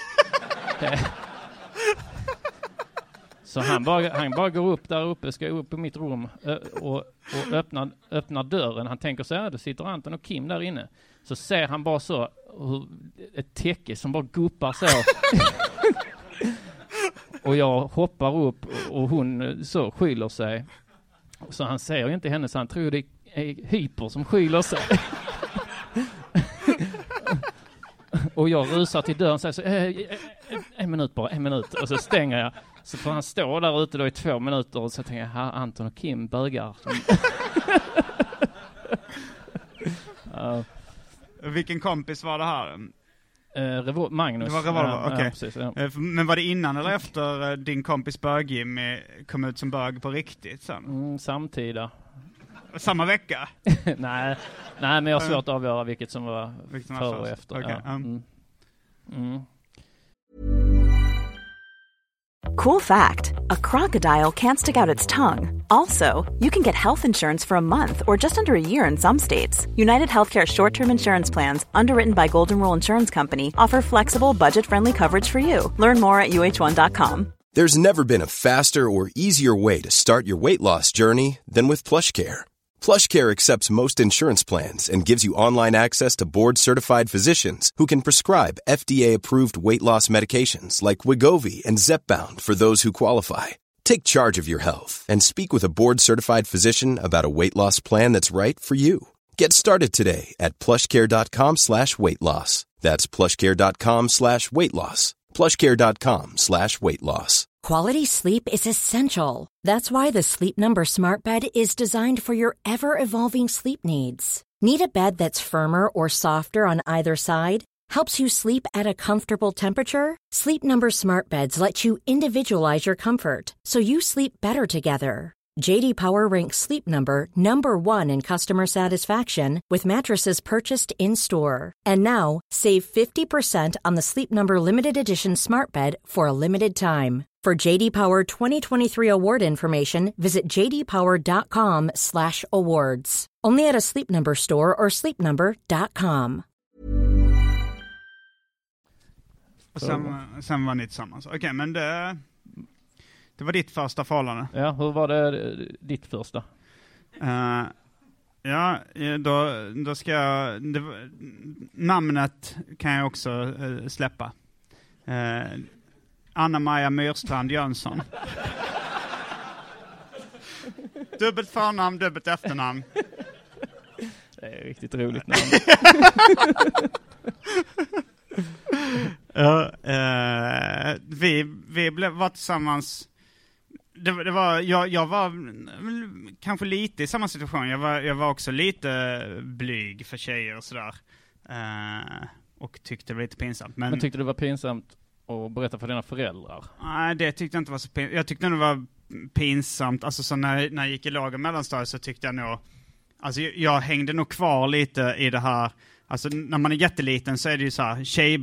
Så han bara, han bara går upp där uppe, ska upp i mitt rum och, och öppnar, öppnar dörren. Han tänker så här, då sitter Anton och Kim där inne. Så ser han bara så, hur, ett täcke som bara guppar så. Och jag hoppar upp och hon så skyller sig. Så han ser ju inte henne, så han tror det är Hyper som skyller sig. Och jag rusar till dörren och säger så, eh, en minut bara, en minut. Och så stänger jag. Så får han stå där ute då i två minuter och så tänker jag, här Anton och Kim bögar. uh. Vilken kompis var det här? Uh, Revo- Magnus. Det var Revolver, ja, okej. Okay. Ja, precis, ja. uh, men var det innan eller efter uh, din kompis bög-Jimmy kom ut som bög på riktigt sen? Mm, samtida. Samma vecka? nej, nej, men jag har svårt att avgöra vilket som var vilket som före var och efter. Okay. Ja. Mm. Mm. Cool fact, a crocodile can't stick out its tongue. Also, you can get health insurance for a month or just under a year in some states. United Healthcare short-term insurance plans, underwritten by Golden Rule Insurance Company, offer flexible, budget-friendly coverage for you. Learn more at U H one dot com. There's never been a faster or easier way to start your weight loss journey than with PlushCare. PlushCare accepts most insurance plans and gives you online access to board-certified physicians who can prescribe F D A-approved weight loss medications like Wegovy and Zepbound for those who qualify. Take charge of your health and speak with a board-certified physician about a weight loss plan that's right for you. Get started today at plushcare.com slash weight loss. That's plushcare.com slash weight loss. plushcare.com slash weight loss. Quality sleep is essential. That's why the Sleep Number Smart Bed is designed for your ever-evolving sleep needs. Need a bed that's firmer or softer on either side? Helps you sleep at a comfortable temperature? Sleep Number Smart Beds let you individualize your comfort so you sleep better together. J D Power ranks Sleep Number number one in customer satisfaction with mattresses purchased in-store. And now, save fifty percent on the Sleep Number Limited Edition Smart Bed for a limited time. For J D Power twenty twenty-three award information, visit j d power dot com slash awards. Only at a Sleep Number store or sleep number dot com. Och sen, sen var ni tillsammans. Okej, okay, men det, det var ditt första förhållande. Ja, hur var det ditt första? Uh, ja, då, då ska jag... Det, namnet kan jag också uh, släppa. Uh, Anna-Maja Myrstrand Jönsson. Dubbelt förnamn, dubbelt efternamn. Det är riktigt roligt namn. uh, uh, vi vi blev, var tillsammans. Det, det var, jag, jag var kanske lite i samma situation. Jag var, jag var också lite blyg för tjejer och sådär. Uh, och tyckte det var lite pinsamt. Men, men tyckte det var pinsamt att berätta för dina föräldrar? Nej, det tyckte jag inte var så pinsamt. Jag tyckte det var pinsamt. Alltså så när, när jag gick i lag och mellanstadiet så tyckte jag nog... Alltså jag, jag hängde nog kvar lite i det här... Alltså när man är jätteliten så är det ju så här... Tjej...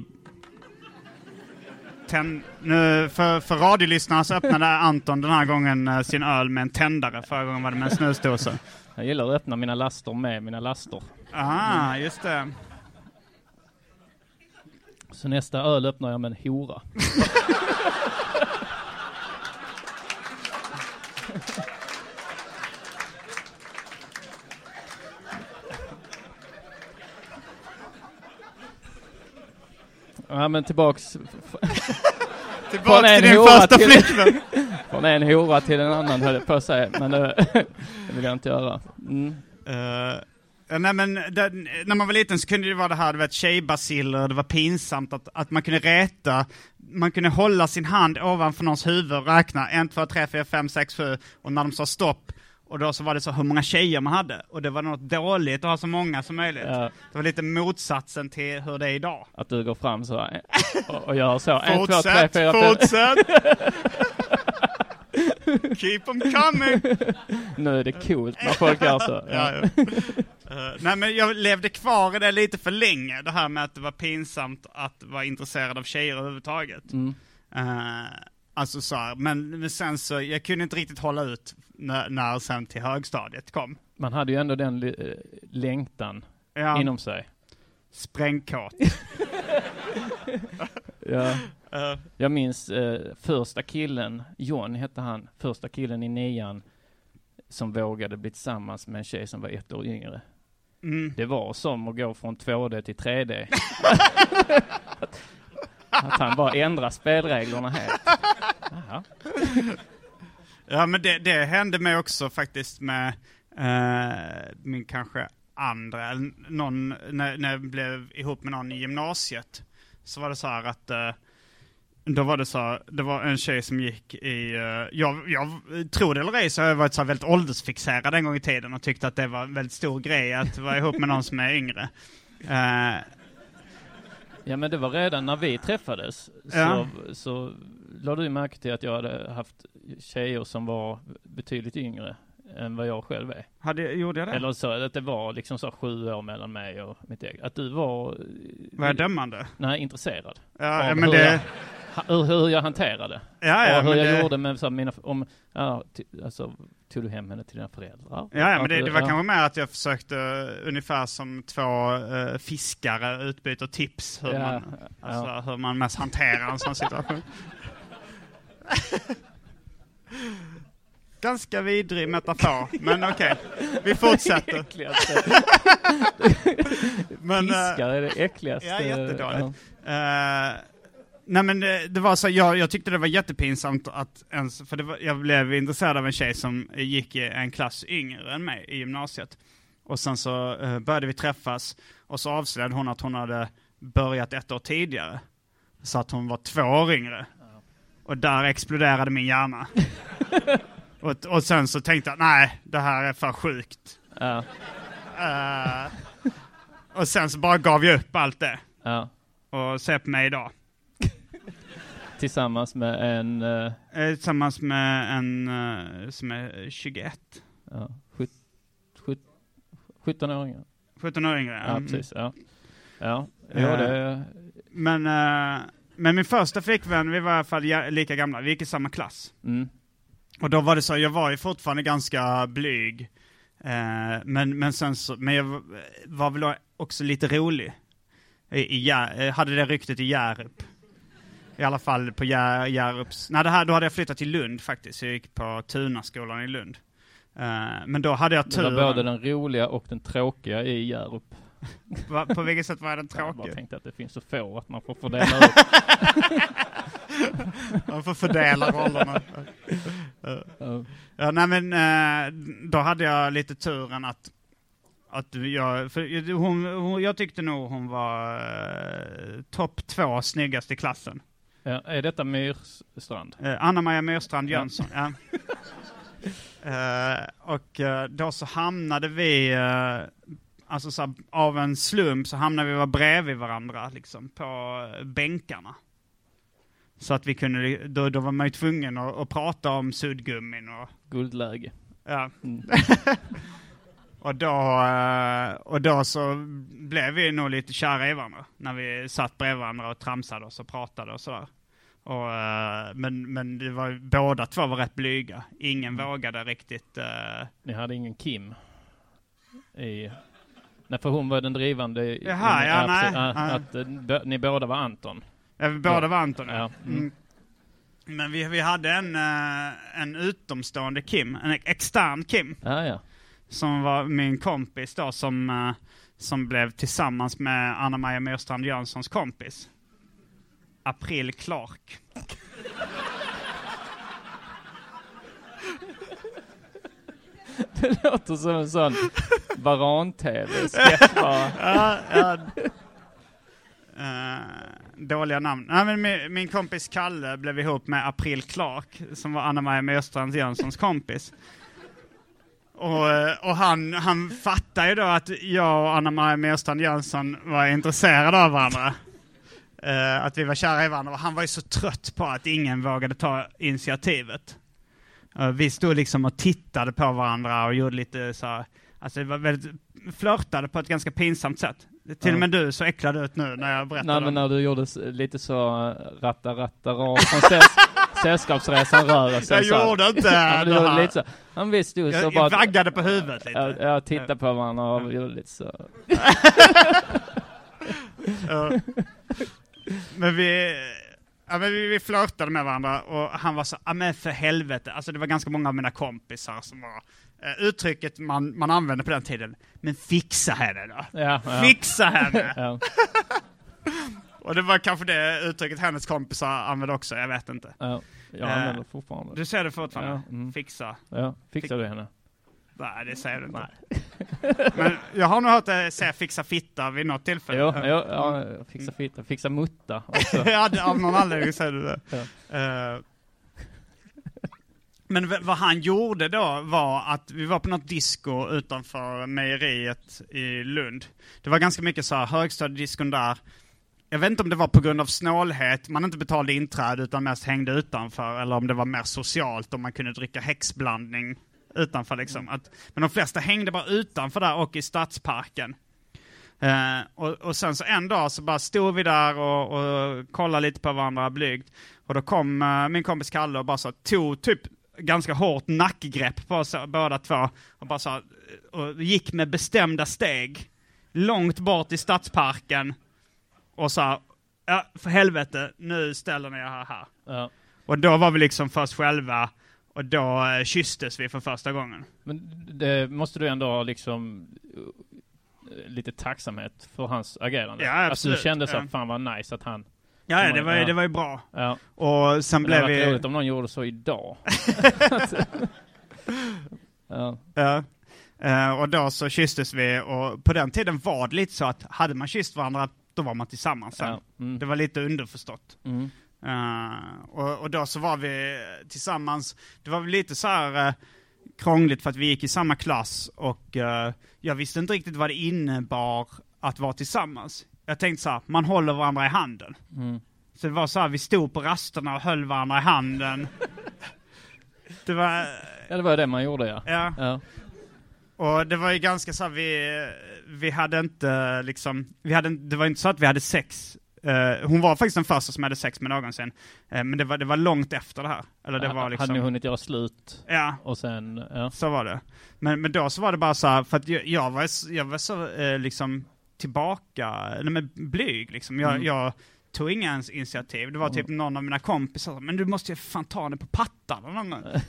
Ten, nu, för, för radiolyssnarna så öppnade Anton den här gången sin öl med en tändare. Förra gången var det med en snusdosa. Jag gillar att öppna mina laster med mina laster. Aha, just det. Så nästa öl öppnar jag med en hora. Ja, men tillbaks... Tillbaks till din första flickvän. Från en hora till en annan, höll jag på att säga. Men det, det vill jag inte göra. Mm. Uh, nej, men det, när man var liten så kunde det vara det här, du vet, tjejbaciller. Det var pinsamt att, att man kunde räta. Man kunde hålla sin hand ovanför någons huvud och räkna. En, två, tre, fyra, fem, sex, sju. Och när de sa stopp. Och då så var det så hur många tjejer man hade. Och det var något dåligt att ha så många som möjligt. Ja. Det var lite motsatsen till hur det är idag. Att du går fram så och, och gör så. Fortsätt, en, två, tre, fyra, fortsätt! Keep them coming! Nu är det coolt när folk gör så. Ja. Ja, ja. uh, nej, men jag levde kvar i det lite för länge. Det här med att det var pinsamt att vara intresserad av tjejer överhuvudtaget. Mm. Uh, Alltså så här, men, men sen så, jag kunde inte riktigt hålla ut när, när sen till högstadiet kom. Man hade ju ändå den äh, längtan ja. Inom sig. Sprängkåt. Ja. Uh. Jag minns äh, första killen, John hette han, första killen i nian som vågade bli tillsammans med en tjej som var ett år yngre. Mm. Det var som att gå från två D till tre D. Att han bara ändrar spelreglerna helt. Aha. Ja, men det, det hände mig också faktiskt med eh, min kanske andra, någon, när, när jag blev ihop med någon i gymnasiet. Så var det så här att eh, då var det så här, det var en tjej som gick i, eh, jag, jag tror det eller ej så har jag varit så här väldigt åldersfixerad en gång i tiden och tyckte att det var en väldigt stor grej att vara ihop med någon som är yngre. Eh, Ja, men det var redan när vi träffades ja. så, så lade du märke till att jag hade haft tjejer som var betydligt yngre än vad jag själv är. Hade, gjorde jag det? Eller så att det var liksom så sju år mellan mig och mitt eget. Att du var... Var jag dömande? Nej, intresserad. Ja, av men hur, det... jag, hur, hur jag hanterade. Ja, ja, och hur jag det... gjorde med så, mina... Om, ja, t- alltså, tog du hem henne till dina föräldrar? Ja, ja men det, det var ja. kanske mer att jag försökte uh, ungefär som två uh, fiskare utbyta tips hur, ja, man, alltså, ja. hur man mest hanterar en sån situation. Ganska vidrig metafor, men okej. Okay. Vi fortsätter. men, Fiskar är det äckligaste. Ja, jättedåligt. Ja. Uh, nej, men det, det var så, jag, jag tyckte det var jättepinsamt att ens, för det var, jag blev intresserad av en tjej som gick i en klass yngre än mig i gymnasiet. Och sen så uh, började vi träffas och så avslöjade hon att hon hade börjat ett år tidigare. Så att hon var två år yngre. Ja. Och där exploderade min hjärna. och, och sen så tänkte jag, nej, det här är för sjukt. Ja. Uh, och sen så bara gav jag upp allt det. Ja. Och se på mig idag. Tillsammans med en... Uh... Tillsammans med en uh, som är tjugoett. Ja, sjut, sjut, sjutton-åringar. sjutton-åringar, ja. Mm. Precis, ja. Ja, ja det... Men, uh, men min första flickvän, vi var i alla fall lika gamla. Vi gick i samma klass. Mm. Och då var det så, jag var ju fortfarande ganska blyg. Uh, men, men sen så, men jag var, var väl också lite rolig. I, i, jag hade det ryktet i Hjärup. I alla fall på Jär, Hjärups... Nej, det här, då hade jag flyttat till Lund faktiskt. Jag gick på Tunaskolan i Lund. Uh, men då hade jag tur... Det var både den roliga och den tråkiga i Hjärup. Va, på vilket sätt var den tråkiga? Jag bara tänkte att det finns så få att man får fördela upp. Man får fördela rollerna. uh. Ja, nej men uh, då hade jag lite turen att att jag för hon, hon jag tyckte nog hon var uh, topp två snyggast i klassen. Ja, är detta Myrstrand? Uh, Anna-Maja Myrstrand Jönsson. Ja. uh, och uh, då så hamnade vi uh, alltså så här, av en slump så hamnade vi var bredvid varandra liksom på bänkarna. Så att vi kunde, då, då var man ju tvungen att, att prata om suddgummin och... Guldläge. Ja. Mm. och, då, och då så blev vi nog lite kära i varandra. När vi satt bredvid varandra och tramsade oss och pratade och sådär. Och, men, men det var, båda två var rätt blyga. Ingen mm. vågade riktigt... Uh... Ni hade ingen Kim i... Nej, för hon var den drivande... I, Jaha, i, ja, att, nej. Att, att, att, att ni båda var Anton. Ja, vi båda var Anton. Ja. Mm. Mm. Men vi, vi hade en, uh, en utomstående Kim, en extern Kim. Ah, ja. Som var min kompis då, som, uh, som blev tillsammans med Anna-Maja Myrstrand Jönssons kompis. April Clark. Det låter som en sån Varan-tv-sketch. ja, ja. Uh, dåliga namn. Nej, men min, min kompis Kalle blev ihop med April Clark, som var Anna-Maja Myrstrand Jönssons kompis. Och, och han, han fattade ju då att jag och Anna-Maja Myrstrand Jönsson var intresserade av varandra. Uh, att vi var kära i varandra. Och han var ju så trött på att ingen vågade ta initiativet. Uh, vi stod liksom och tittade på varandra och gjorde lite så här, alltså det var väldigt, flörtade på ett ganska pinsamt sätt. Till och med du så äcklade ut nu när jag berättade. Nej, men när du gjorde lite så ratta ratta rör från säs- sällskapsresan rörelsen. Jag så gjorde inte ja, det här. Lite så. Han visste ju så jag, bara... Jag vaggade på huvudet lite. Jag, jag tittade på varandra och gjorde lite så. ja. Men vi... Ja, men vi, vi flörtade med varandra och han var så, ja men för helvete. Alltså det var ganska många av mina kompisar som var uh, uttrycket man, man använde på den tiden. Men fixa henne då. Ja, ja. Fixa henne. ja. Och det var kanske det uttrycket hennes kompisar använde också, jag vet inte. Ja, jag använder det uh, fortfarande. Du säger det fortfarande? Ja, mm. Fixa. Ja, fixar Fix- du henne? Nej, det säger du inte. Men jag har nog hört dig säga fixa fitta vid något tillfälle. Jo, jo ja, fixa fitta, fixa mutta också. Ja, av någon anledning säger du det. Ja. Uh, men v- vad han gjorde då var att vi var på något disco utanför mejeriet i Lund. Det var ganska mycket så här högstadiediskon där. Jag vet inte om det var på grund av snålhet, man inte betalade inträde utan mest hängde utanför, eller om det var mer socialt, om man kunde dricka häxblandning utanför liksom. Att, men de flesta hängde bara utanför där och i stadsparken. Uh, och, och sen så en dag så bara stod vi där och, och kollade lite på varandra blygt. Och då kom uh, min kompis Kalle och bara så tog typ ganska hårt nackgrepp på oss båda två. Och bara så och gick med bestämda steg långt bort i stadsparken. Och sa, ja för helvete, nu ställer ni er här. här. Ja. Och då var vi liksom först själva. Och då uh, kysstes vi för första gången. Men det måste du ändå ha liksom lite tacksamhet för hans agerande. Ja, absolut. Alltså du kände så ja. att fan var nice att han... Ja, ja det var, ja. det var ju bra. Ja. Och sen men blev det vi... var roligt om någon gjorde så idag. ja. Ja. Uh, och då så kysstes vi. Och på den tiden var det lite så att hade man kysst varandra, då var man tillsammans sen. Ja. Mm. Det var lite underförstått. Mm. Uh, och, och då så var vi tillsammans. Det var lite så här... Uh, krångligt för att vi gick i samma klass och uh, jag visste inte riktigt vad det innebar att vara tillsammans. Jag tänkte så här, man håller varandra i handen. Mm. Så det var så här, vi stod på rasterna och höll varandra i handen. Det var... Ja, det var det man gjorde, ja. Ja. ja. Och det var ju ganska så här, vi, vi hade inte liksom, vi hade, det var inte så att vi hade sex. Uh, hon var faktiskt den första som hade sex med någonsin. Uh, men det var, det var långt efter det här. Eller det var liksom... Hade ni hunnit göra slut? Ja. Och sen, ja. Så var det. Men, men då så var det bara så här, för att jag, jag var, jag var så uh, liksom tillbaka, nej men blyg liksom. Jag, mm. jag tog inga ens initiativ. Det var typ mm. någon av mina kompisar som, men du måste ju fan ta det på pattarna.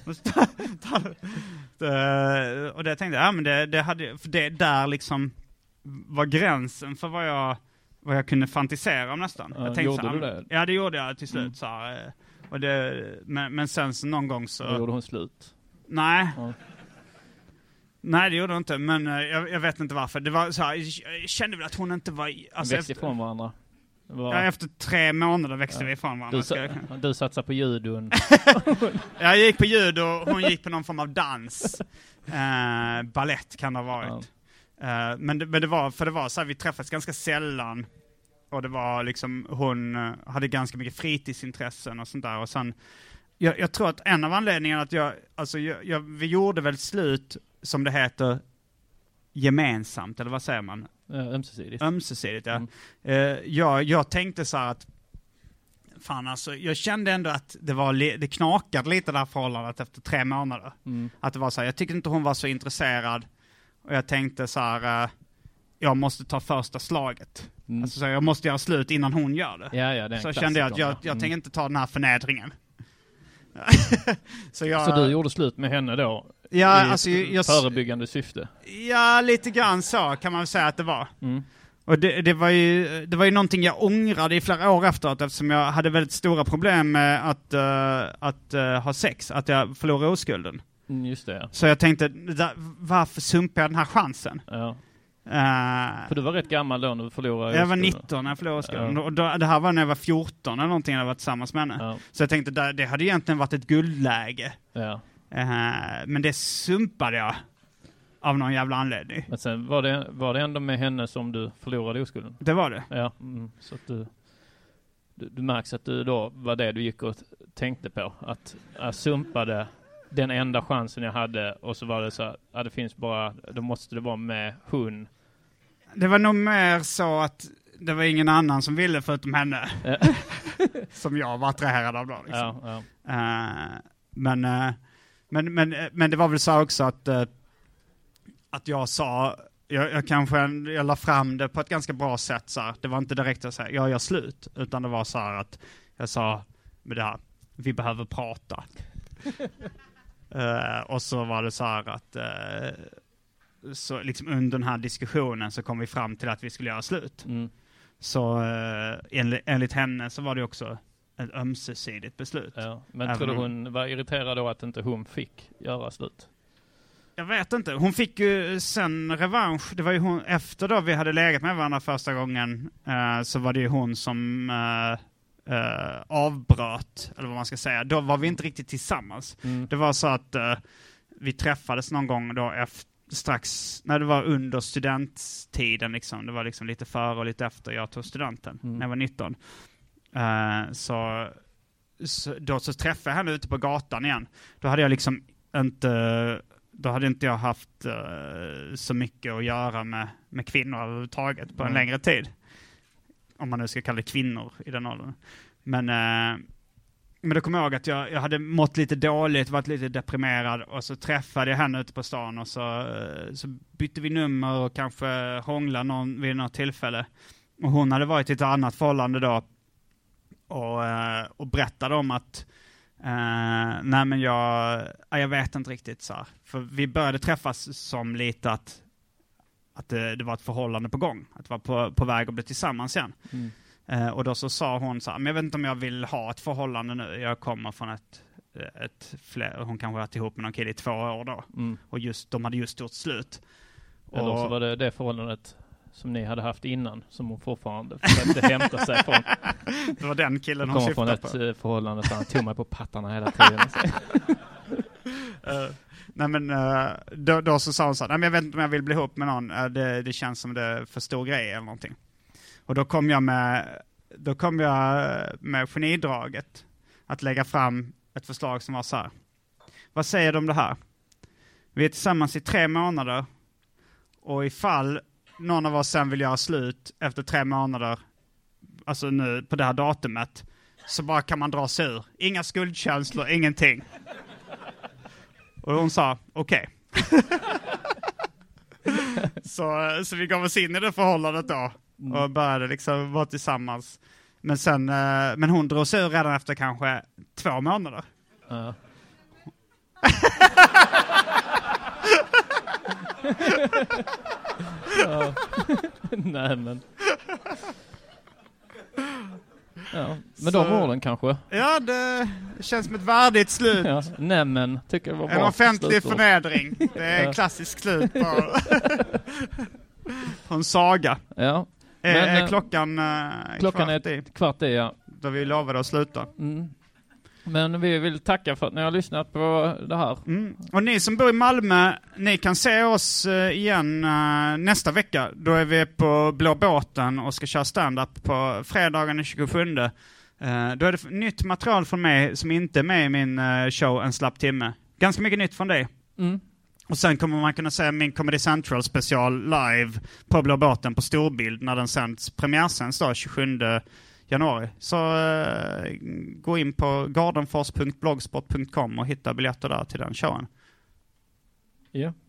uh, och det tänkte jag, ja men det, det hade, för det där liksom var gränsen för vad jag vad jag kunde fantisera om nästan. Ja, jag tänkte gjorde så här, du det? Ja, det gjorde jag till slut. Mm. Så här, och det, men, men sen så någon gång så... Då gjorde hon slut? Nej. Ja. Nej, det gjorde hon inte. Men jag, jag vet inte varför. Det var så här, jag kände väl att hon inte var... Alltså, växte efter, ifrån varandra? Var... Ja, efter tre månader växte ja. vi ifrån varandra. Du, sa, du satsade på judon. Jag gick på judo och hon gick på någon form av dans. Eh, ballett kan det ha varit. Ja. Uh, men, det, men det var, för det var så här, vi träffades ganska sällan och det var liksom, hon uh, hade ganska mycket fritidsintressen och sånt där och sen, jag, jag tror att en av anledningarna att jag, alltså jag, jag, vi gjorde väl slut, som det heter, gemensamt, eller vad säger man? Uh, ömsesidigt. Ömsesidigt, ja. Mm. Uh, jag, jag tänkte så här att fan alltså, jag kände ändå att det var li- det knakade lite det här förhållandet efter tre månader. Mm. Att det var så här, jag tyckte inte hon var så intresserad. Och jag tänkte så här, uh, jag måste ta första slaget. Mm. Alltså så här, jag måste göra slut innan hon gör det. Ja, ja, det är så kände jag att jag, jag mm. tänker inte ta den här förnedringen. så, jag, så du gjorde slut med henne då? Ja, i alltså, jag, förebyggande syfte? Ja, lite grann så kan man säga att det var. Mm. Och det, det, var ju, det var ju någonting jag ångrade i flera år efteråt, eftersom jag hade väldigt stora problem med att, uh, att uh, ha sex, att jag förlorade oskulden. Mm, just det, ja. Så jag tänkte, varför sumpade jag den här chansen? Ja. Uh, För du var rätt gammal då när du förlorade Jag var nitton när jag förlorade oskulden. Ja. Och då, det här var när jag var fjorton eller någonting när jag var tillsammans med henne. Ja. Så jag tänkte, det, det hade egentligen varit ett guldläge. Ja. Uh, men det sumpade jag. Av någon jävla anledning. Men sen var det, var det ändå med henne som du förlorade oskulden? Det var det. Ja, mm, så att du, du, du märks att du då var det du gick och tänkte på. Att jag sumpade den enda chansen jag hade och så var det så att ja, det finns bara, då måste det vara med hon. Det var nog mer så att det var ingen annan som ville förutom henne. Ja. Som jag var attraherad av då. Liksom. Ja, ja. Uh, men, uh, men, men, men det var väl så också att uh, att jag sa, jag, jag kanske jag la fram det på ett ganska bra sätt så här. Det var inte direkt att säga, jag gör slut, utan det var så här att jag sa med det här, vi behöver prata. uh, och så var det så här att uh, så liksom under den här diskussionen så kom vi fram till att vi skulle göra slut. Mm. Så uh, enligt, enligt henne så var det också ett ömsesidigt beslut. Ja, men tror du hon var irriterad då att inte hon fick göra slut? Jag vet inte. Hon fick ju sen revansch. Det var ju hon, efter då vi hade legat med varandra första gången, uh, så var det ju hon som uh, uh, avbröt, eller vad man ska säga. Då var vi inte riktigt tillsammans. Mm. Det var så att uh, vi träffades någon gång då efter, strax, när det var under studenttiden liksom. Det var liksom lite före och lite efter jag tog studenten, mm. när jag var nitton. Uh, så, så då så träffade jag henne ute på gatan igen. Då hade jag liksom inte... Då hade inte jag haft uh, så mycket att göra med, med kvinnor överhuvudtaget på en mm. längre tid. Om man nu ska kalla det kvinnor i den åldern. Men, uh, men då kom jag ihåg att jag, jag hade mått lite dåligt, varit lite deprimerad. Och så träffade jag henne ute på stan och så, uh, så bytte vi nummer och kanske hånglade någon, vid något tillfälle. Och hon hade varit i ett annat förhållande då. Och, uh, och berättade om att Uh, nej men jag jag vet inte riktigt så här. För vi började träffas som lite att att det, det var ett förhållande på gång, att det var på, på väg att bli tillsammans igen. Mm. Uh, och då så sa hon så här, men jag vet inte om jag vill ha ett förhållande nu. Jag kommer från ett, ett fler, hon kanske varit ihop med någon kille i två år då. Mm. Och just, de hade just gjort slut. Eller och, så var det det förhållandet som ni hade haft innan, som hon fortfarande försökte hämta sig från. Det var den killen hon syftade på. Kommer från ett förhållande där han tog mig på pattarna hela tiden. uh, nej men uh, då, då så sa hon så här, nej men jag vet inte om jag vill bli ihop med någon. Uh, det, det känns som det är för stor grej eller någonting. Och då kom jag med, då kom jag med genidraget att lägga fram ett förslag som var så här. Vad säger du om det här? Vi är tillsammans i tre månader och ifall någon av oss sen vill göra slut efter tre månader, alltså nu på det här datumet, så bara kan man dra sig ur. Inga skuldkänslor, ingenting. Och hon sa, okej. Okay. så, så vi gav oss in i det förhållandet då. Och började liksom vara tillsammans. Men sen, men hon drog sig ur redan efter kanske två månader. Uh. ja. Nej men. Ja, med så, de orden kanske. Ja, det känns som ett värdigt slut. Ja, nej men, tycker det var bra. En offentlig förnedring. Det är ja. Klassisk slut på, på en saga. Ja. Men, är, är klockan äh, klockan kvart är i? Kvart i, ja. Då vi lovade att sluta. Mm. Men vi vill tacka för att ni har lyssnat på det här. Mm. Och ni som bor i Malmö, ni kan se oss uh, igen uh, nästa vecka. Då är vi på Blå båten och ska köra stand-up på fredagen den tjugosjunde. Uh, då är det nytt material från mig som inte är med i min uh, show En slapp timme. Ganska mycket nytt från dig. Mm. Och sen kommer man kunna se min Comedy Central special live på Blå båten på storbild när den sänds, premiärsänds då tjugosjunde januari. Så uh, gå in på gardenfors punkt blogspot punkt com och hitta biljetter där till den showen. Ja. Yeah.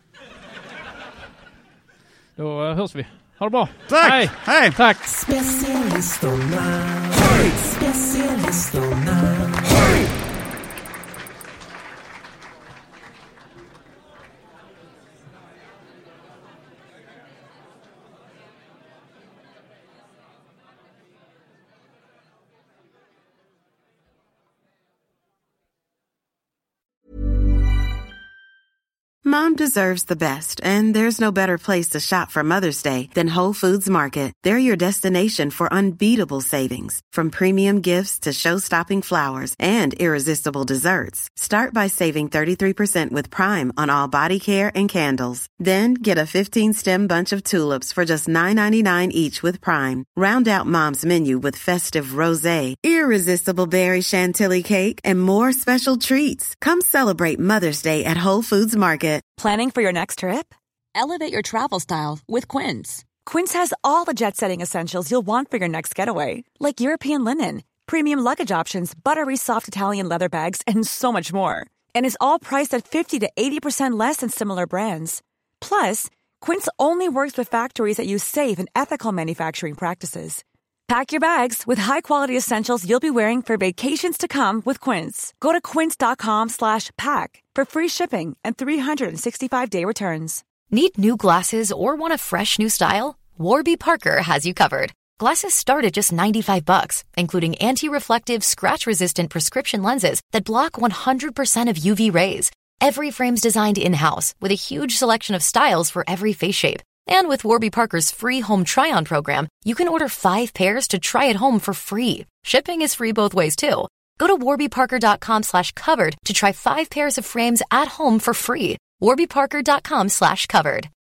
Då uh, hörs vi. Ha det bra. Tack! Hej! Hej! Tack! Specialisterna. Hej! Specialisterna. Hej! Mom deserves the best, and there's no better place to shop for Mother's Day than Whole Foods Market. They're your destination for unbeatable savings, from premium gifts to show-stopping flowers and irresistible desserts. Start by saving thirty-three percent with Prime on all body care and candles. Then get a fifteen-stem bunch of tulips for just nine ninety-nine each with Prime. Round out Mom's menu with festive rosé, irresistible berry chantilly cake, and more special treats. Come celebrate Mother's Day at Whole Foods Market. Planning for your next trip? Elevate your travel style with Quince. Quince has all the jet-setting essentials you'll want for your next getaway, like European linen, premium luggage options, buttery soft Italian leather bags, and so much more. And is all priced at fifty to eighty percent less than similar brands. Plus, Quince only works with factories that use safe and ethical manufacturing practices. Pack your bags with high-quality essentials you'll be wearing for vacations to come with Quince. Go to quince.com slash pack for free shipping and three sixty-five day returns. Need new glasses or want a fresh new style? Warby Parker has you covered. Glasses start at just ninety-five bucks, including anti-reflective, scratch-resistant prescription lenses that block one hundred percent of U V rays. Every frame's designed in-house with a huge selection of styles for every face shape. And with Warby Parker's free home try-on program, you can order five pairs to try at home for free. Shipping is free both ways, too. Go to warbyparker.com slash covered to try five pairs of frames at home for free. warbyparker.com slash covered.